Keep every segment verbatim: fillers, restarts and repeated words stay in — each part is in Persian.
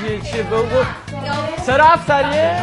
چیه چیه بگو سرا افسریه؟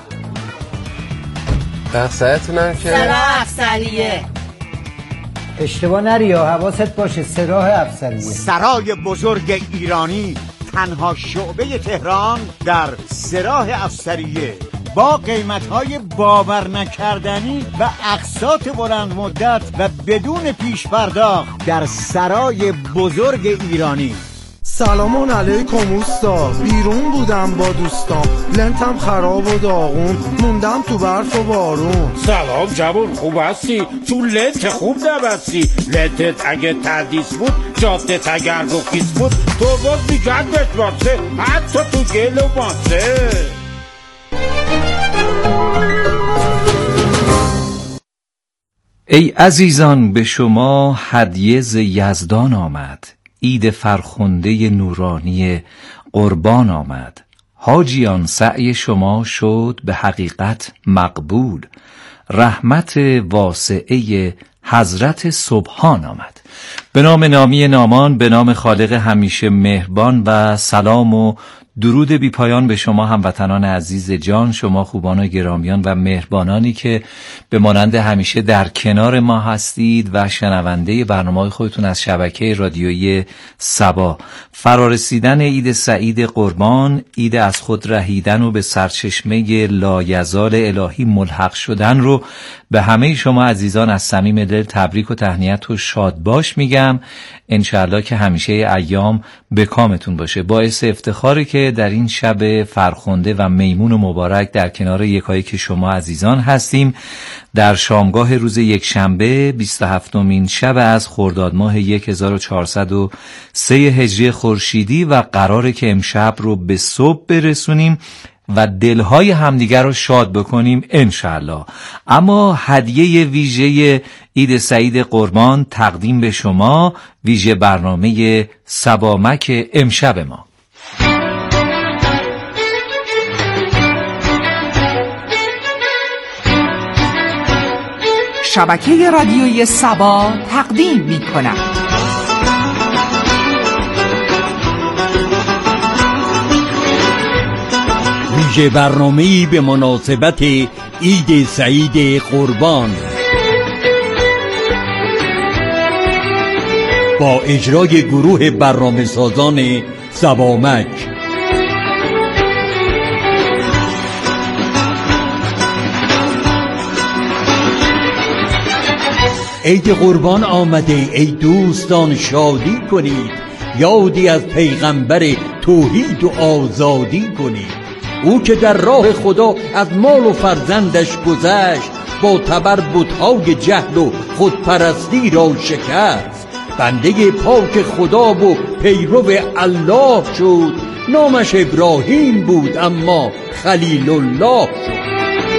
افسریتونم که سرا افسریه. اشتباه نری یا حواست باشه، سراح افسریه. سرای بزرگ ایرانی، تنها شعبه تهران در سراح افسریه، با قیمت‌های باور نکردنی و اقساط بلند مدت و بدون پیش پرداخت در سرای بزرگ ایرانی. سلام علیکم اوستا، بیرون بودم با دوستام، لنتم خراب و داغون، موندم تو برف و بارون. سلام جوون، خوب هستی؟ تو لنت که خوب نبستی. لنتت اگه تردیس بود، جادت اگر رخیص بود، تو باز میگردت واسه حتی تو گل و ماسه. ای عزیزان، به شما هدیه ز یزدان آمد، عید فرخنده نورانی قربان آمد. حاجیان سعی شما شد به حقیقت مقبول، رحمت واسعه حضرت سبحان آمد. به نام نامی نامان، به نام خالق همیشه مهربان و سلام و درود بی پایان به شما هموطنان عزیز جان، شما خوبان و گرامیان و مهربانانی که به مانند همیشه در کنار ما هستید و شنونده برنامه خودتون از شبکه رادیویی سبا. فرارسیدن عید سعید قربان، عید از خود رهیدن و به سرچشمه لایزال الهی ملحق شدن رو به همه شما عزیزان از صمیم دل تبریک و تهنیت و شادباش میگم. انشاءالله که همیشه ایام به کامتون باشه. باعث افتخاره که در این شب فرخنده و میمون و مبارک در کنار یکایک شما عزیزان هستیم، در شامگاه روز یک شنبه بیست و هفتمین شب از خرداد ماه هزار و چهارصد و سه هجری خورشیدی و قراره که امشب رو به صبح برسونیم و دلهای همدیگر رو شاد بکنیم انشاءالله. اما هدیه ویژه عید سعید قربان تقدیم به شما، ویژه برنامه سبامک امشب ما. شبکه رادیویی سبا تقدیم می کند ویژه برنامه‌ای به مناسبت عید سعید قربان با اجرای گروه برنامه سازان سبامک. عید قربان آمده، ای دوستان شادی کنید، یادی از پیغمبر توحید و آزادی کنید. او که در راه خدا از مال و فرزندش گذشت، با تبر بت‌های جهل و خودپرستی را شکست. بنده پاک خدا و پیرو الله شد، نامش ابراهیم بود اما خلیل الله شد.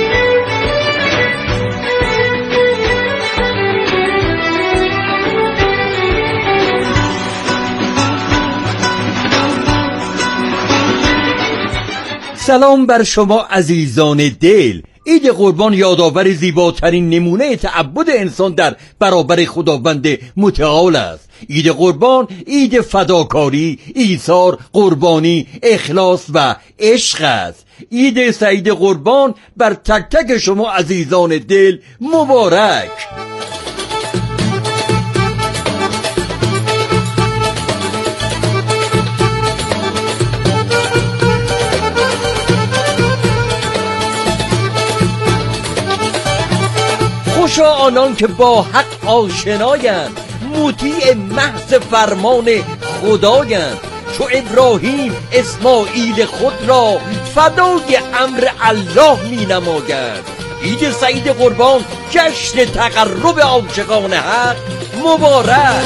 سلام بر شما عزیزان دل. عید قربان یادآور زیباترین نمونه تعبد انسان در برابر خداوند متعال است. عید قربان عید فداکاری، ایثار، قربانی، اخلاص و عشق است. عید سعید قربان بر تک تک شما عزیزان دل مبارک. خوشا آنان که با حق آشنایند، مطیع محض فرمان خدایند. چو ابراهیم اسماعیل خود را فدای امر الله می نمایند. عید سعید قربان جشن تقرب عاشقان حق مبارک.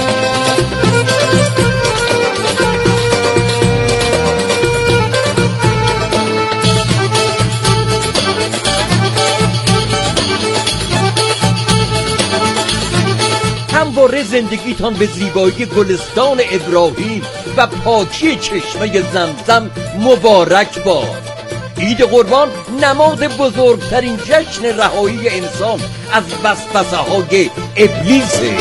همواره زندگیتان به زیبایی گلستان ابراهیم و پاکی چشمه زمزم مبارک باد. عید قربان نماد بزرگترین جشن رهایی انسان از وسوسه های ابلیسه.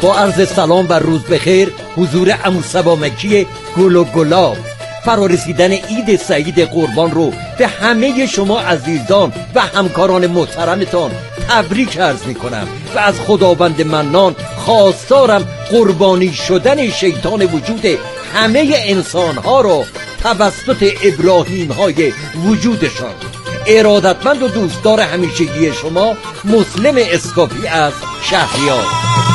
با عرض سلام و روز بخیر حضور عمو صبا مکی گل و گلاب، فرارسیدن عید سعید قربان رو به همه شما عزیزان و همکاران محترمتان تبریک عرض می کنم و از خداوند منان خواستارم قربانی شدن شیطان وجود همه انسان ها رو توسط ابراهیم های وجودشان. ارادتمند و دوستدار همیشگی شما مسلم اسکاپی از شهریار.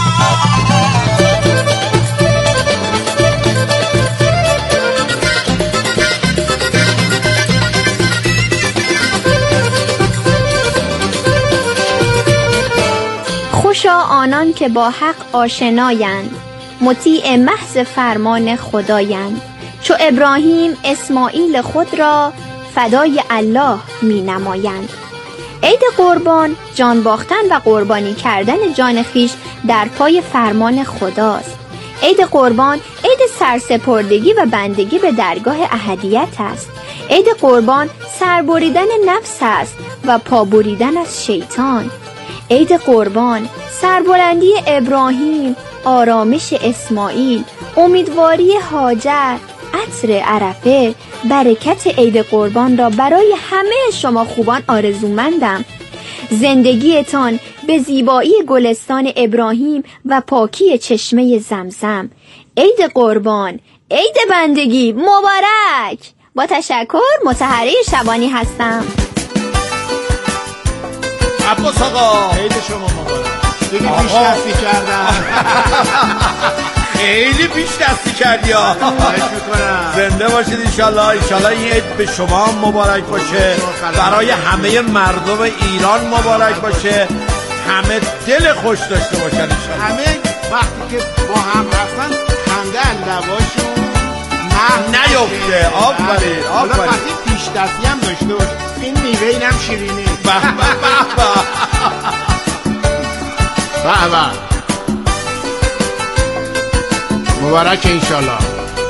خوشا آنان که با حق آشنایند، مطیع محض فرمان خدایند. چو ابراهیم اسماعیل خود را فدای الله می نمایند. عید قربان جان باختن و قربانی کردن جان خیش در پای فرمان خداست. عید قربان عید سرسپردگی و بندگی به درگاه احدیت است. عید قربان سربریدن نفس است و پابریدن از شیطان. عید قربان سربلندی ابراهیم، آرامش اسماعیل، امیدواری هاجر، عطر عرفه. برکت عید قربان را برای همه شما خوبان آرزومندم. زندگیتان به زیبایی گلستان ابراهیم و پاکی چشمه زمزم. عید قربان، عید بندگی مبارک. با تشکر، مطهره شبانی هستم. عباس آقا عید شما مبارک. دیگه پیش دستی کردن. خیلی پیش دستی کردی ها. زنده باشید انشالله. انشالله این عید به شما مبارک باشه، برای همه مردم ایران مبارک باشه، همه دل خوش داشته باشن انشالله. همه وقتی که با هم هستن خنده لباشون نه نیفته. آفرین آفرین. وقتی پیش دستی هم داشته باشه. این میوه اینم شیرینی. به به به به. مبارک انشالله.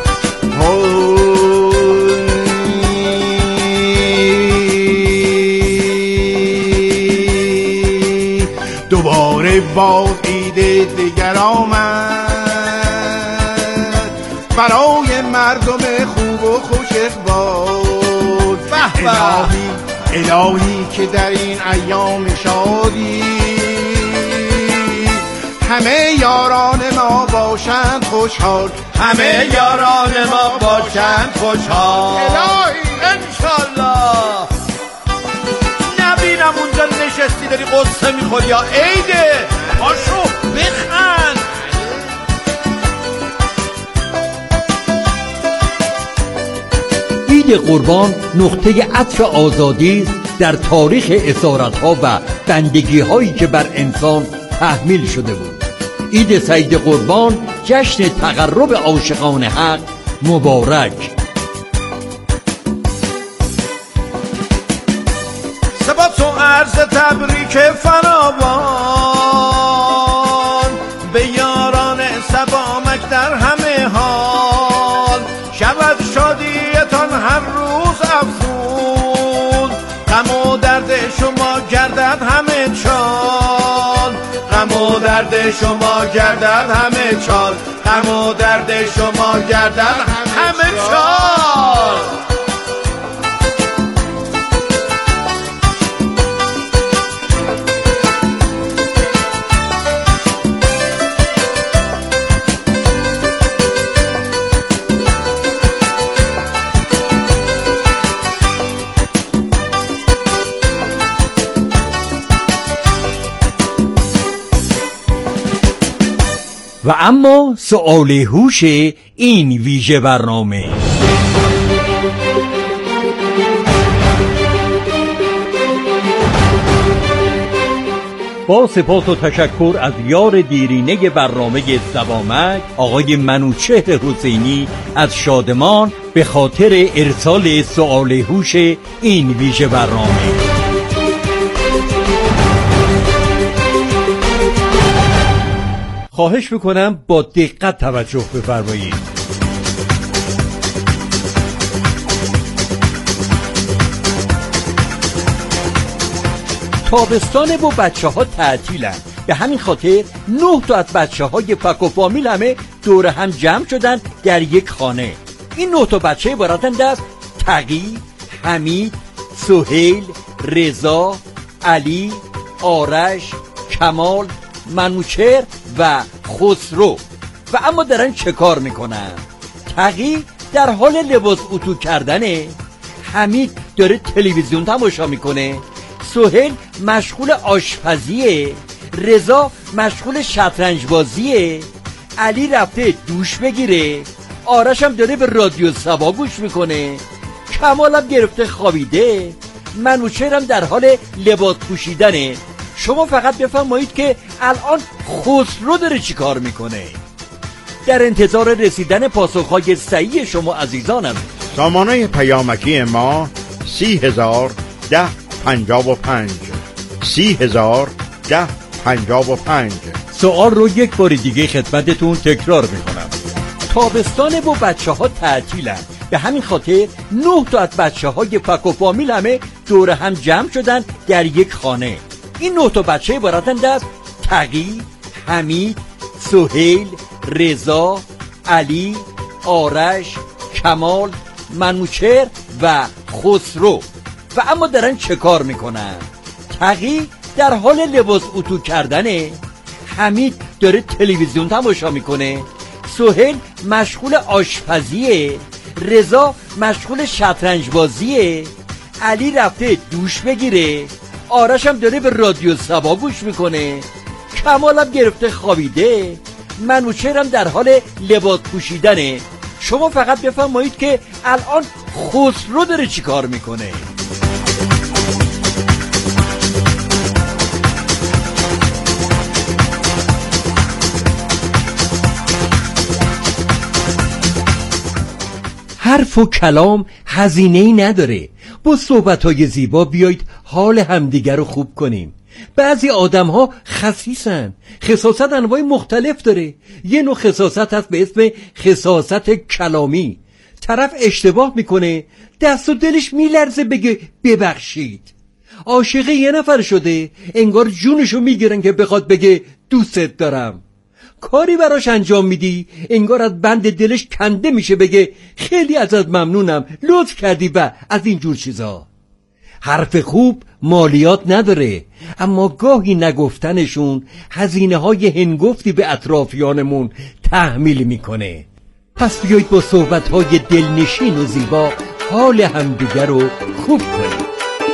دوباره باز عید دیگر آمد، برای مردم خوب و خوش اقبال. الهی الهی که در این ایام شادی همه یاران ما باشند خوشحال، همه یاران ما باشند خوشحال. الهی انشالله. نبینم اونجا نشستی داری قصه میخوری یا عیده. پاشو بخند. عید قربان نقطه عطف آزادی است در تاریخ اسارت‌ها و بندگی‌هایی که بر انسان تحمیل شده بود. عید سعید قربان جشن تقرب عاشقان حق مبارک. سبات و عرض تبریک فراوان به یاران سبامک در همه حال. شود شادیتان هر روز افزون، غم و درد شما گردد همه چال. غم و درد شما گردد همه چال. غم و درد شما گردد همه چال. و اما سؤال هوش این ویژه برنامه. با سپاس و تشکر از یار دیرینه برنامه زبامک آقای منوچهر حسینی از شادمان به خاطر ارسال سؤال هوش این ویژه برنامه. خواهش میکنم با دقت توجه بفرمایید. تابستان و بچه ها تعطیلن، به همین خاطر نه تا از بچه های فک و فامیل همه دور هم جمع شدن در یک خانه. این نه تا بچه عبارتند از تقی، حمید، سهیل، رضا، علی، آرش، کمال، منوچهر و خسرو. و اما دارن چه کار میکنن؟ تقی در حال لباس اتو کردنه، حمید داره تلویزیون تماشا میکنه، سهیل مشغول آشپزیه، رضا مشغول شطرنج بازیه، علی رفته دوش بگیره، آرش هم داره به رادیو سبا گوش میکنه، کمال هم گرفته خوابیده، منوچهر هم در حال لباس پوشیدنه. شما فقط بفرمایید که الان خسرو داره چی کار میکنه؟ در انتظار رسیدن پاسخهای صحیح شما عزیزانم. سامانه پیامکی ما سی هزار ده پنجاب و پنج سی هزار ده پنجاب و پنج. سوال رو یک بار دیگه خدمتتون تکرار میکنم. تابستانه و بچه ها تعطیلن، به همین خاطر نه تا از بچه های فک و فامیل همه دور هم جمع شدن در یک خانه. این نه تا بچه عبارتند از تقی، حمید، سهیل، رضا، علی، آرش، کمال، منوچهر و خسرو. و اما دارن چه کار میکنن؟ تقی در حال لباس اتو کردنه، حمید داره تلویزیون تماشا میکنه، سهیل مشغول آشپزیه، رضا مشغول شطرنج بازیه، علی رفته دوش بگیره، آرش هم داره به رادیو سبا گوش میکنه، کمال هم گرفته خوابیده، منوچهر هم در حال لباس پوشیدنه. شما فقط بفرمایید که الان خسرو داره چی کار میکنه؟ حرف و کلام هزینه‌ای نداره. با صحبت‌های زیبا بیایید حال همدیگر رو خوب کنیم. بعضی آدم‌ها خسیسن. خساست انواع مختلف داره. یه نوع خساست هست به اسم خساست کلامی. طرف اشتباه میکنه، دست و دلش میلرزه بگه ببخشید. عاشق یه نفر شده، انگار جونشو میگیرن که بخواد بگه دوستت دارم. کاری براش انجام میدی، انگار از بند دلش کنده میشه بگه خیلی ازت ممنونم، لطف کردی و از این جور چیزا. حرف خوب مالیات نداره، اما گاهی نگفتنشون هزینه های هنگفتی به اطرافیانمون تحمیل میکنه. پس بیایید با صحبت های دلنشین و زیبا حال همدیگر رو خوب کنیم.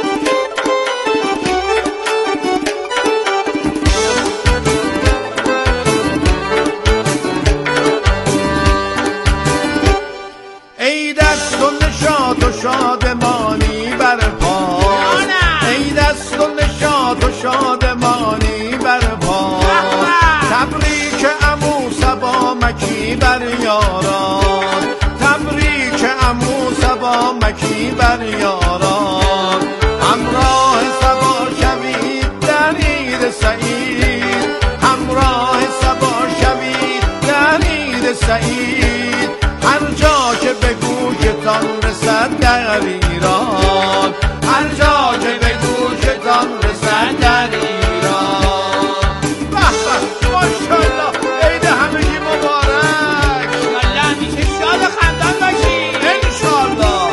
و شادمانی برپا، ای دست و نشاط و شادمانی برپا، تبریک عمو صبا مکی بر یاران، تبریک عمو صبا مکی بر یاران، همراه صبا شوید در عید سعید، همراه صبا شوید در عید سعید، هر جا که به گوشتان رسد در ایران، هر جا که به گوشتان رسد در ایران. به به ماشاءالله، عید همگی مبارک، انشالله همیشه شاد و خندان باشید انشالله.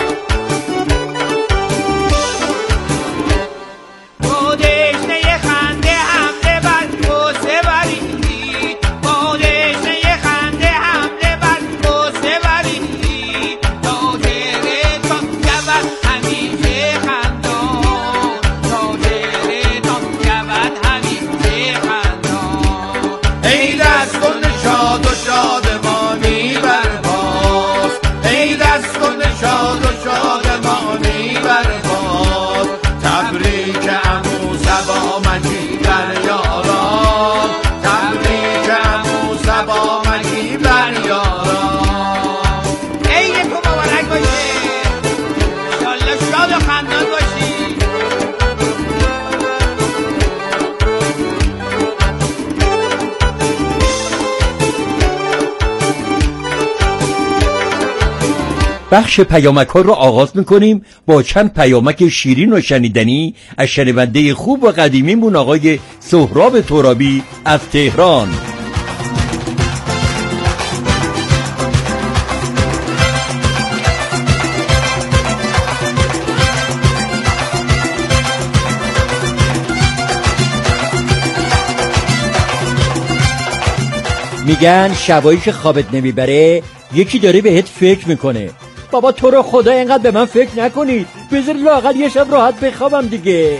با دشنه خنده حمله بر کوسه برید، با دشنه خنده حمله بر کوسه برید، تا چهره‌تان شود همیشه خندان، تا چهره‌تان شود همیشه خندان. ای دست و نشاط و شادمانی برپاست، ای دست و نشاط و شادمانی برپاست، تبریک عمو صبا مکی بر یاران، تبریک عمو صبا مکی بر یاران. عید تو مبارک باشه، انشالله شاد و خندان باشی. بخش پیامک ها رو آغاز میکنیم با چند پیامک شیرین و شنیدنی از شنونده خوب و قدیمیمون آقای سهراب ترابی از تهران. میگن شبایی که خوابت نمیبره یکی داره بهت فکر میکنه. بابا تو رو خدا اینقدر به من فکر نکنید، بذار لااقل یه شب راحت بخوابم دیگه.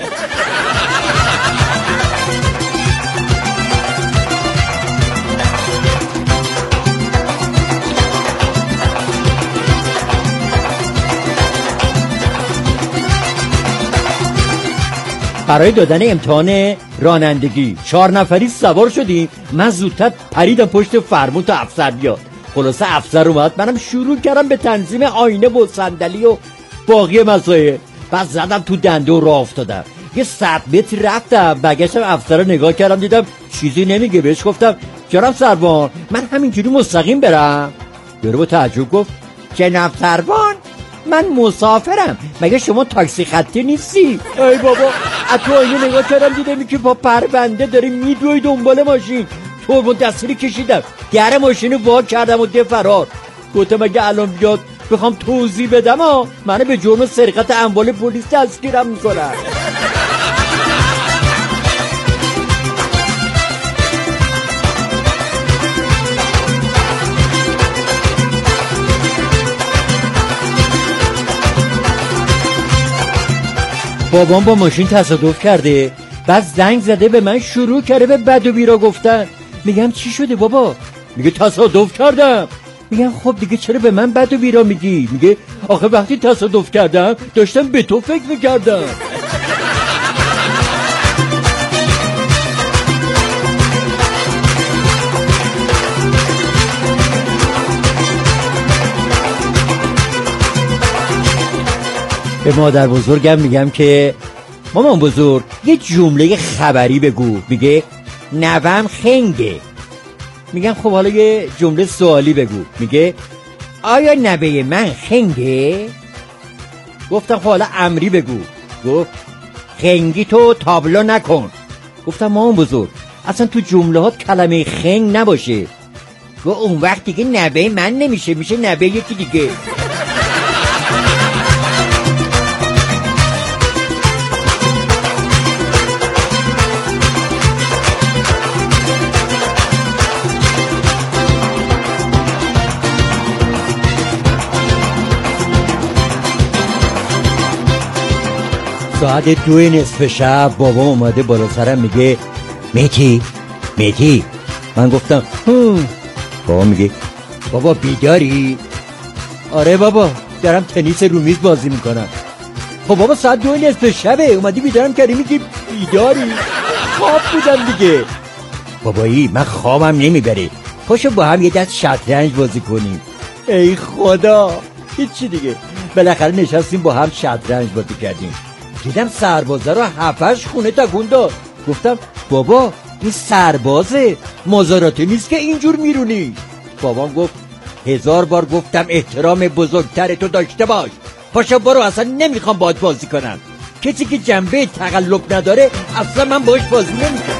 برای دادن امتحان رانندگی چهار نفری سوار شدیم. من زودتر پریدم پشت فرمون تا افسر بیاد. خلاصه افسر اومد، منم شروع کردم به تنظیم آینه و صندلی و باقی مسائل. بعد زدم تو دنده و راه افتادم. یه صد متر رفتم، برگشتم افسر رو نگاه کردم، دیدم چیزی نمیگه. بهش گفتم جناب سروان من همینجوری مستقیم برم؟ یارو با تعجب گفت جناب سروان من مسافرم، مگه شما تاکسی خطی نیستی؟ ای بابا تو آینه نگاه کردم، دیدم که با پرونده داره میدوی دنبال ماشین. ترمز دستی کشیدم، در ماشین وا کردم و ده فرار. گفتم اگه الان بیاد بخوام توضیح بدم ها منو به جرم سرقت اموال پلیس دستگیرم میکنن. بابام با ماشین تصادف کرده، بعد زنگ زده به من، شروع کرده به بد و بیرا گفتن. میگم چی شده بابا؟ میگه تصادف کردم. میگم خب دیگه چرا به من بد و بیرا میگی؟ میگه آخه وقتی تصادف کردم داشتم به تو فکر میکردم. به مادر بزرگم میگم که مامان بزرگ یه جمله خبری بگو. میگه نوام خنگه. میگم خب حالا یه جمله سوالی بگو. میگه آیا نوه من خنگه؟ گفتم خب حالا امری بگو. گفت خنگی تو تابلو نکن. گفتم مامان بزرگ اصلا تو جمله هات کلمه خنگ نباشه. گفت اون وقت دیگه نوه من نمیشه، میشه نوه یکی دیگه. ساعت دو نصف شب بابا اومده بالا سرم، میگه میتی میتی. من گفتم هم. بابا میگه بابا بیداری؟ آره بابا دارم تنیس رو میز بازی میکنم. خب بابا ساعت دو نصف شبه اومدی بیدارم کردی میگی بیداری؟ خواب بودم دیگه. بابایی من خوابم نمیبره، پاشو با هم یه دست شطرنج بازی کنیم. ای خدا هیچی دیگه. بالاخره نشستیم با هم شطرنج بازی کردیم. دیدم سربازه رو هفتش خونه تکون داد. گفتم بابا این سربازه، مزاراتی نیست که اینجور میرونی. بابام گفت هزار بار گفتم احترام بزرگتر تو داشته باش، پاشا برو اصلا نمیخوام باهات بازی کنم. کسی که جنبه تقلب نداره اصلا من باهاش بازی نمیکنم.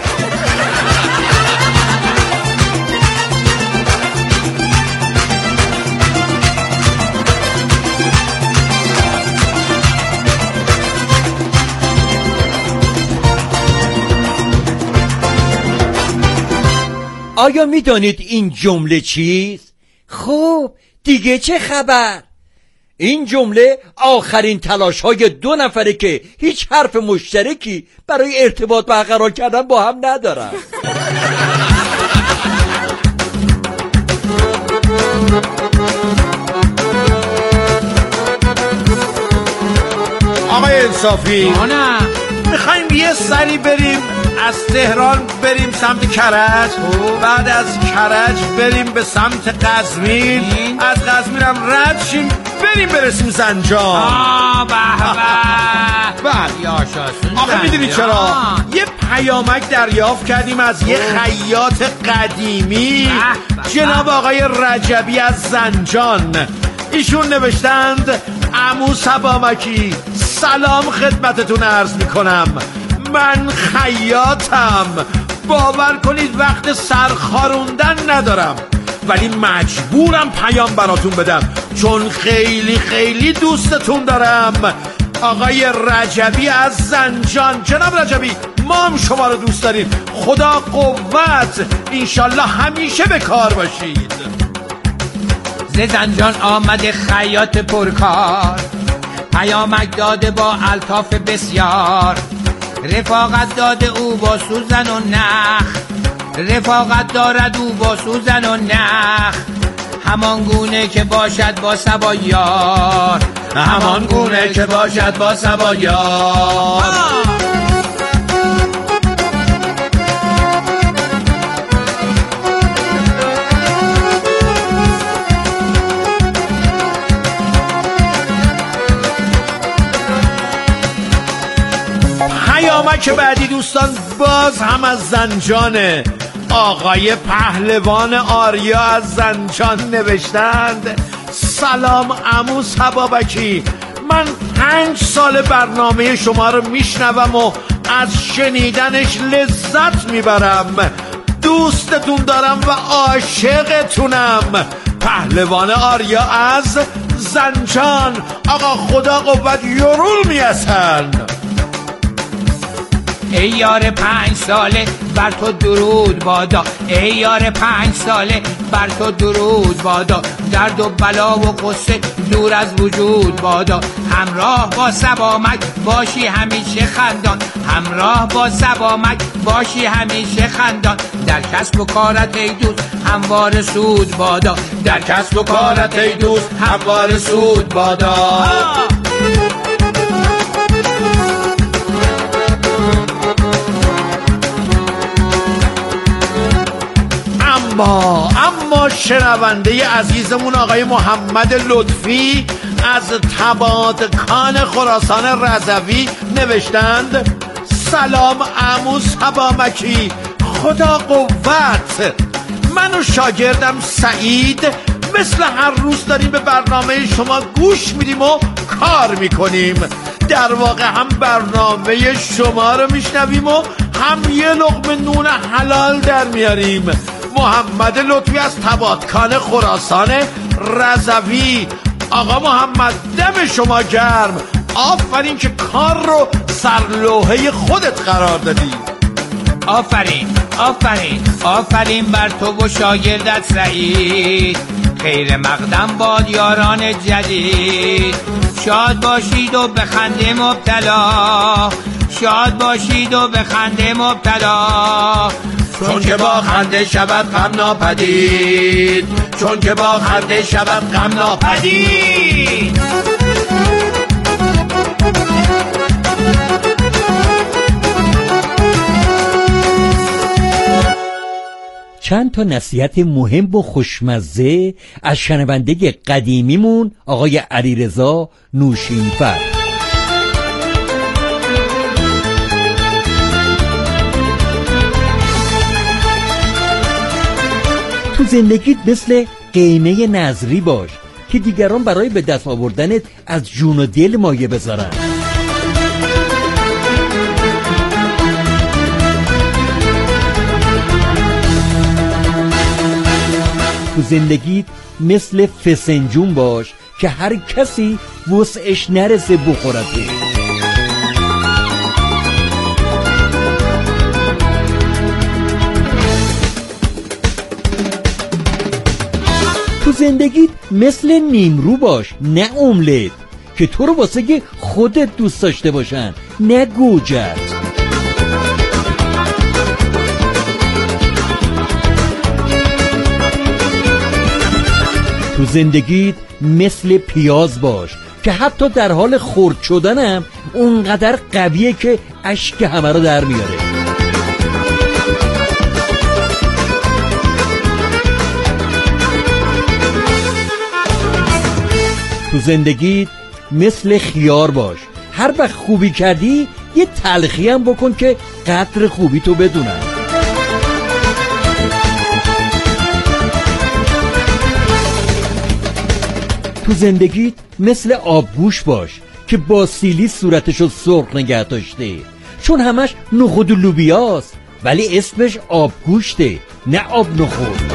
آیا میدانید این جمله چیست؟ خب دیگه چه خبر؟ این جمله آخرین تلاش های دو نفره که هیچ حرف مشترکی برای ارتباط برقرار کردن با هم ندارن. آقای انصافی میخوایم یه سری بریم از تهران بریم سمت کرج، بعد از کرج بریم به سمت قزوین، از قزوین هم رد شیم بریم برسیم زنجان. آه به به بعد یاشاسون. آخه میدونی چرا؟ یه پیامک دریافت کردیم از یه خیاط قدیمی، جناب آقای رجبی از زنجان. ایشون نوشتند عمو صبامکی سلام خدمتتون عرض میکنم، من خیاطم، باور کنید وقت سرخاروندن ندارم ولی مجبورم پیام براتون بدم چون خیلی خیلی دوستتون دارم. آقای رجبی از زنجان، جناب رجبی ما هم شما رو دوست داریم، خدا قوت، انشالله همیشه به کار باشید. ز زنجان آمده خیاط پرکار، پیامک داده با الطاف بسیار، رفاقت داده او با سوزن و نخ، رفاقت دارد او با سوزن و نخ، همان گونه که باشد با صبا یار، همان گونه که باشد با صبا یار. پیامک بعدی دوستان باز هم از زنجانه. آقای پهلوان آریا از زنجان نوشتند سلام عمو صبابکی، من پنج سال برنامه شما رو میشنوم و از شنیدنش لذت میبرم، دوستتون دارم و عاشقتونم. پهلوان آریا از زنجان، آقا خدا قوت یورول میاسن. ای یار پنج ساله بر تو درود بادا، ای یار پنج ساله بر تو درود بادا، درد و بلا و قصه دور از وجود بادا، همراه با صبامک باشی همیشه خندان، همراه با صبامک باشی همیشه خندان، در کسب و کارت ای دوست هموار سود بادا، در کسب و کارت ای دوست هموار سود بادا. اما اما شنونده عزیزمون آقای محمد لطفی از تبادکان خراسان رضوی نوشتند سلام عمو صبامکی، خدا قوت، من و شاگردم سعید مثل هر روز داریم به برنامه شما گوش میدیم و کار میکنیم، در واقع هم برنامه شما رو میشنویم و هم یه لقمه نون حلال در میاریم. محمد لطفی از تبادکان خراسان رضوی، آقا محمد دم شما گرم، آفرین که کار رو سرلوحه خودت قرار دادی. آفرین آفرین آفرین بر تو و شاگردت سعید، خیر مقدم باد یاران جدید، شاد باشید و به خنده مبتلا، شاد باشید و به خنده مبتلا، چون که با خنده شود غم ناپدید، چون که با خنده شود غم ناپدید. چند تا نصیحت مهم و خوشمزه از شنونده قدیمیمون آقای علیرضا نوشینفر. تو زندگیت مثل قیمه نظری باش که دیگران برای به دست آوردنت از جون و دل مایه بذارن. تو زندگیت مثل فسنجون باش که هر کسی وسعش نرسه بخورته. تو زندگیت مثل نیمرو باش نه املت که تو رو واسه که خودت دوست داشته باشن نه گوجت. تو زندگیت مثل پیاز باش که حتی در حال خرد شدنم اونقدر قویه که اشک همه رو در میاره. تو زندگیت مثل خیار باش، هر وقت خوبی کردی یه تلخی هم بکن که قدر خوبی تو بدونن. تو زندگیت مثل آبگوش باش که با سیلی صورتشو سرخ نگه داشته، چون همش نخود و لوبیاست ولی اسمش آبگوشته نه آب نخود.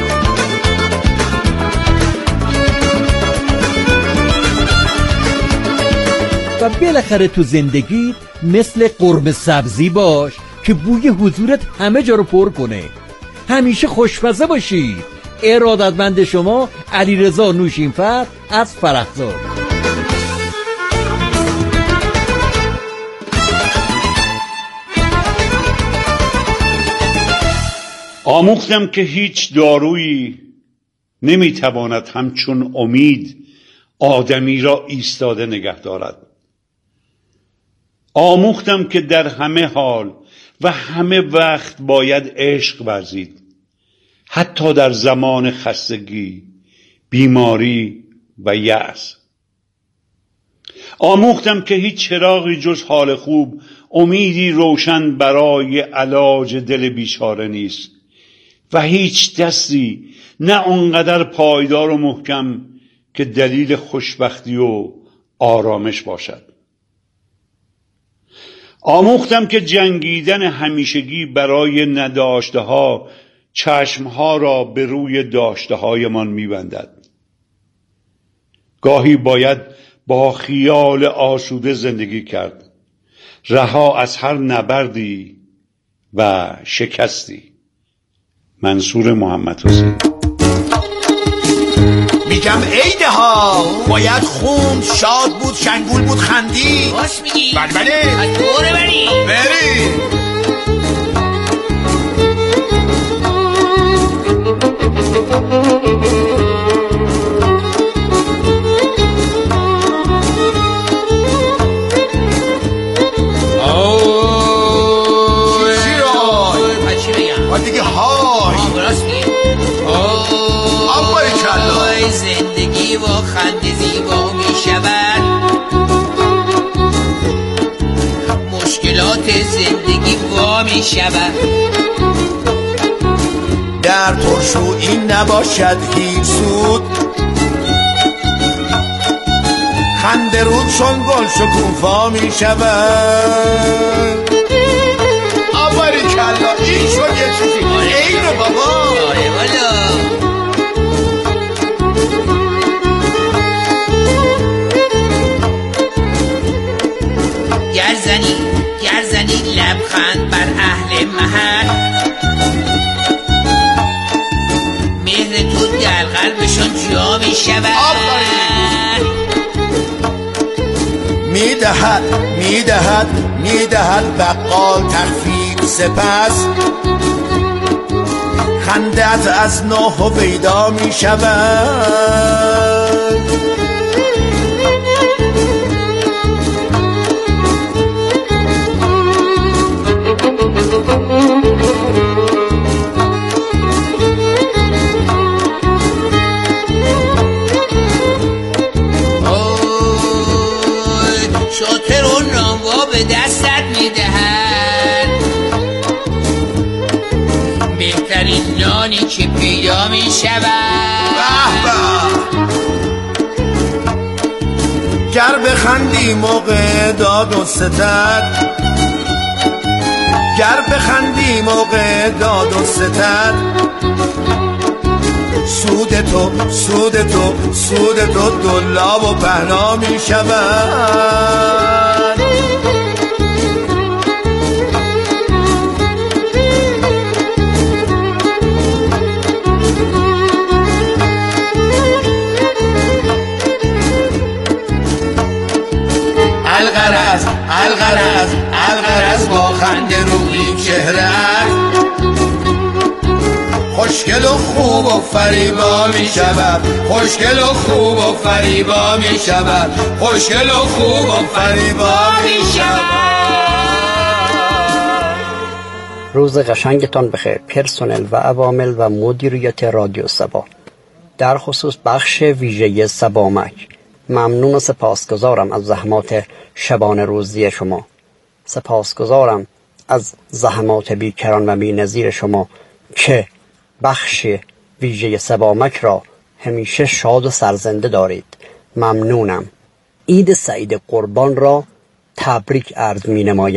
و بالاخره تو زندگیت مثل قرمه سبزی باش که بوی حضورت همه جا رو پر کنه. همیشه خوشمزه باشید. ارادتمند شما علیرضا نوشینفر از فرخزاد. آموختم که هیچ دارویی نمیتواند همچون امید آدمی را ایستاده نگه دارد. آموختم که در همه حال و همه وقت باید عشق ورزید، حتی در زمان خستگی، بیماری و یأس. آموختم که هیچ چراغی جز حال خوب، امیدی روشن برای علاج دل بیچاره نیست و هیچ دستی نه اونقدر پایدار و محکم که دلیل خوشبختی و آرامش باشد. آموختم که جنگیدن همیشگی برای نداشته ها چشمها را به روی داشته هایمان می‌بندد. گاهی باید با خیال آسوده زندگی کرد، رها از هر نبردی و شکستی. منصور محمد حسین. میگم عیده ها باید خوند، شاد بود، شنگول بود، خندی. باش میگی؟ بله بله. از دوره بری بری. زندگی و خنده زیبا می شود، مشکلات زندگی وا می شود. در ترشو این نباشد هیچ سود، خنده رود چون گل شکوفا می شود. آباری کلا این شد یه چیزی اینو بابا. آره والا گرزنی گرزنی لبخند بر اهل محل، مهر تو در قلبشون جا می شود. میدهد میدهد میدهد بقال تخفیف سپس، خندت از نو هویدا می شود. شاطر و ناموا به دستت میدهد، بهترین نانی که پیدا میشود. گر بخندی موقع داد و ستد، گر بخندی موقع داد و ستد، سود تو سود تو سود تو دلا و پهنا می شود. الغرض الغرض الغرض با خنده روی چهره خوشگل و خوب و فریبا می شود، خوشگل و خوب و فریبا می شود، خوشگل و خوب و فریبا می شود. روز قشنگتان بخیر پرسنل و عوامل و مدیریت رادیو سبا، در خصوص بخش ویژه سبامک. ممنون و سپاسگزارم از زحمات شبانه روزی شما. سپاسگزارم از زحمات بیکران و بی‌نظیر شما که بخش ویژه سبامک را همیشه شاد و سرزنده دارید ممنونم. عید سعید قربان را تبریک عرض می نمایم.